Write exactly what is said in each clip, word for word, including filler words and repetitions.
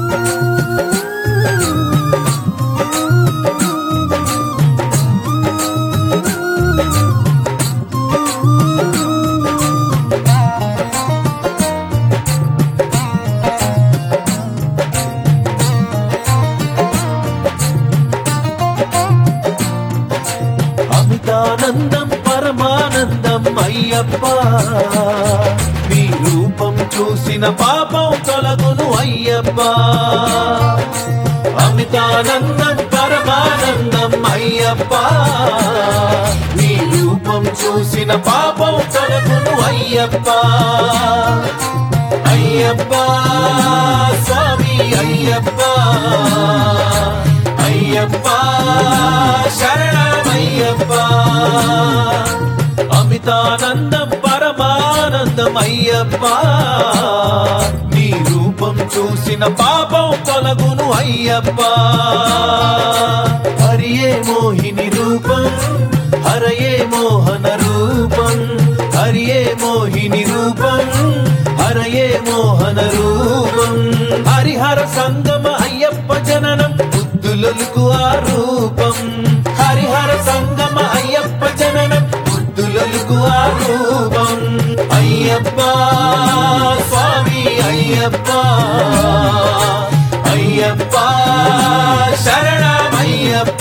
అమితానందం పరమానందం అయ్యప్ప, నీ రూపం చూసిన పాపం తొలగును అయ్యప్ప. అమితానందం పరమానందం అయ్యప్ప, నీ రూపం చూసిన పాపం తొలగును అయ్యప్ప. అయ్యప్ప స్వామి అయ్యప్ప, అయ్యప్ప శరణమయ్యప్ప. అమితానందం పరమానందం అయ్యప్ప, నీ రూపం చూసిన పాపం తొలగును అయ్యప్ప. హరియే మోహిని రూపం, హరయే మోహన రూపం, హరియే మోహిని రూపం, హరయే మోహన రూపం. హరిహర సంగమ అయ్యప్ప జననం బుద్ధులొలుకు ఆ రూపం. హరిహర సంగమ అయ్యప్ప జననం బుద్ధులొలుకు ఆ రూపం. అయ్యప్ప స్వామి అయ్యప్ప, అయ్యప్ప శరణమయ్యప్ప.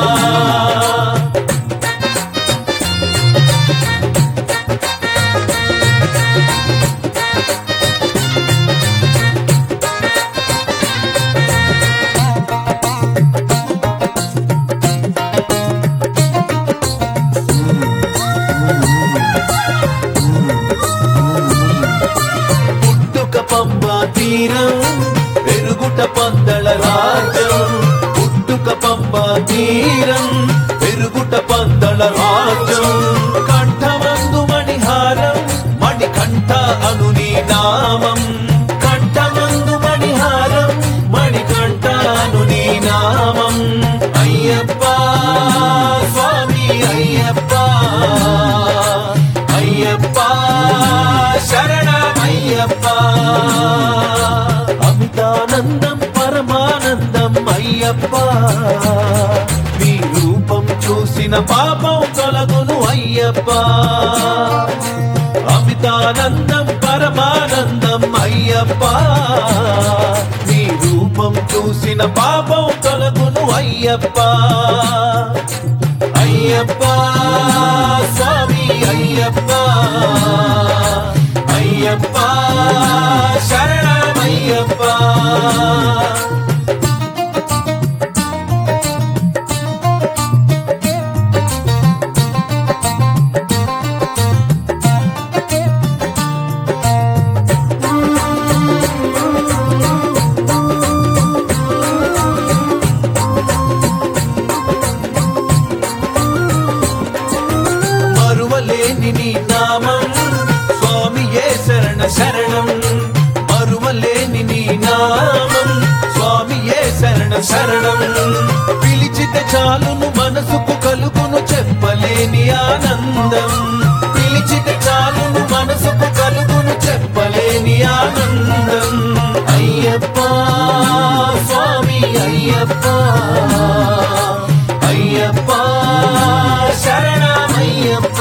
తీరం పెరుగుట పందళ రాజ్యం, పుట్టుక పంబ తీరం పెరుగుట పందళ రాజ్యం. కంఠమందు మణిహారం మణికంఠ అను నీ నామం, కంఠమందు మణిహారం మణికంఠ అను నీ నామం. అయ్యప్ప స్వామి అయ్యప్ప, అయ్యప్ప శరణమయ్యప్ప. అమితానందం పరమానందం అయ్యప్ప, నీ రూపం చూసిన పాపం తొలగును అయ్యప్ప. అమితానందం పరమానందం అయ్యప్ప, నీ రూపం చూసిన పాపం తొలగును అయ్యప్ప. అయ్యప్ప స్వామి అయ్యప్ప, అయ్యప్ప శరణమయ్యప్ప. మరువలేని నీ నామం స్వామియే శరణ శరణం, మరువలేని నీ నామం స్వామియే శరణ శరణం. పిలిచితే చాలును మనసుకు కలుగును చెప్పలేని ఆనందం, పిలిచితే చాలును మనసుకు కలుగును చెప్పలేని ఆనందం. అయ్యప్ప స్వామి అయ్యప్ప, అయ్యప్ప శరణమయ్యప్ప.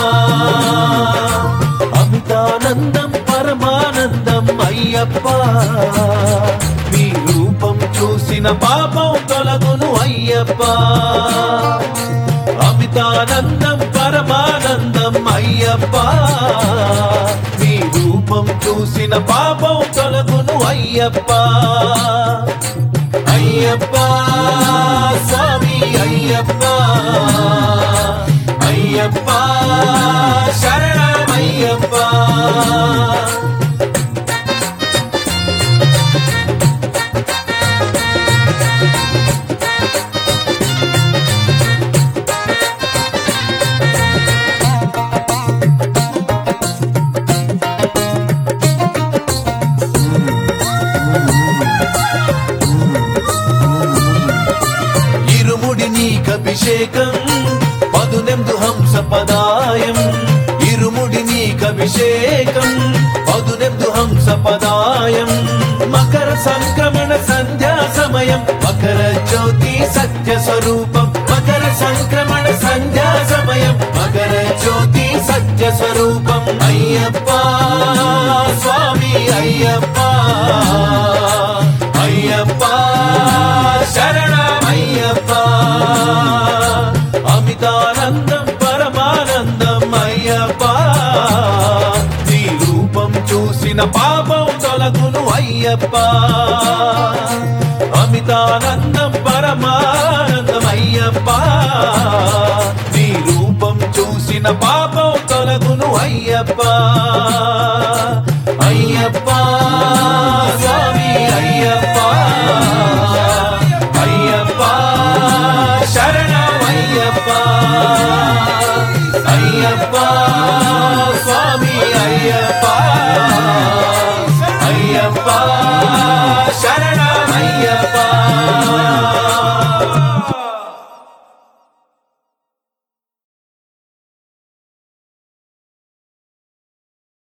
అమితానందం పరమానందం అయ్యప్ప, నీ రూపం చూసిన పాపం తొలగును అయ్యప్ప. అమితానందం పరమానందం అయ్యప్ప, నీ రూపం చూసిన పాపం తొలగును అయ్యప్ప. అయ్యప్ప స్వామి అయ్యప్ప, అయ్యప్ప శరణమయ్యప్ప. ఇరుముడి నీకభిషేకం పదునెందు హంస పదాయం, ఇరుముడి నీకభిషేకం పదునెందు హంస పదాయం. మకర సంక్రమణ సంధ్యా అమితానందం పరమానందం అయ్యప్ప నీ రూపం చూసిన పాపం తొలగును అయ్యప్ప అయ్యప్ప స్వామి